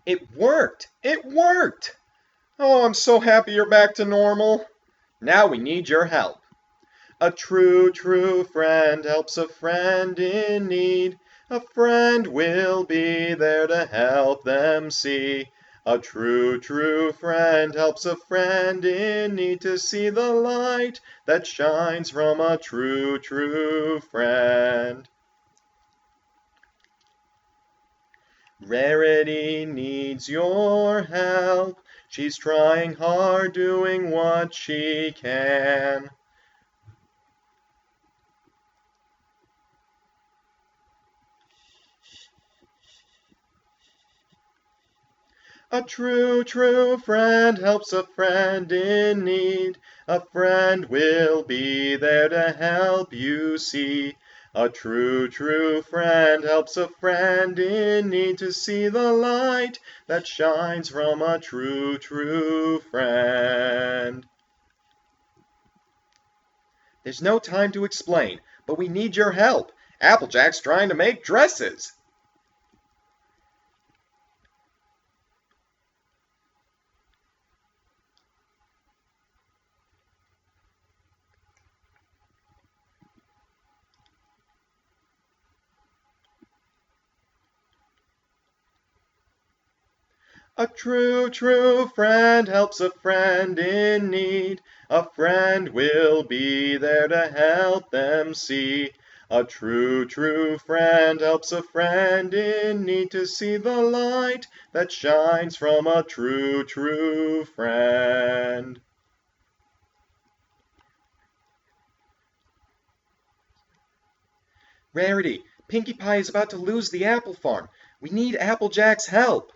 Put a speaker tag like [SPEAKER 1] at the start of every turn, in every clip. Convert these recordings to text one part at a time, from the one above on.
[SPEAKER 1] It worked! It worked! Oh, I'm so happy you're back to normal. Now we need your help. A true friend helps a friend in need. A friend will be there to help them see. A true friend helps a friend in need to see the light that shines from a true friend. Rarity needs your help. She's trying hard, doing what she can. A true friend helps a friend in need. A friend will be there to help you see. A true friend helps a friend in need to see the light that shines from a true friend. There's no time to explain, but we need your help. Applejack's trying to make dresses. A true friend helps a friend in need. A friend will be there to help them see. A true friend helps a friend in need to see the light that shines from a true friend. Rarity, Pinkie Pie is about to lose the apple farm. We need Applejack's help.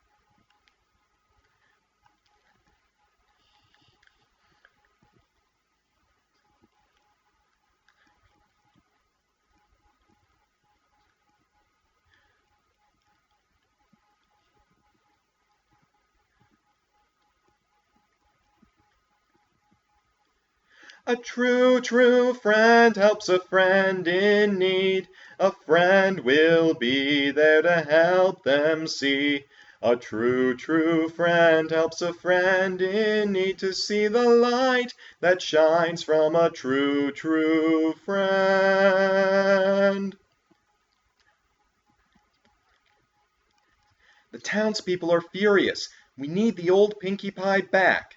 [SPEAKER 1] A true friend helps a friend in need. A friend will be there to help them see. A true friend helps a friend in need to see the light that shines from a true friend. The townspeople are furious. We need the old Pinkie Pie back.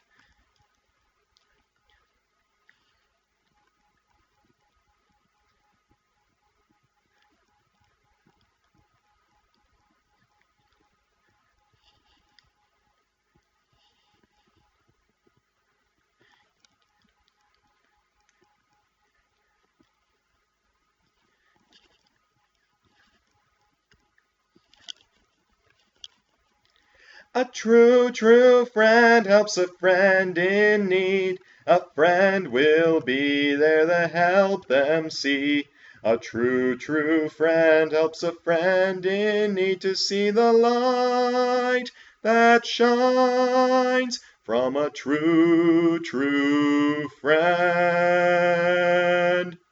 [SPEAKER 1] A true friend helps a friend in need. A friend will be there to help them see. A true friend helps a friend in need to see the light that shines from a true friend.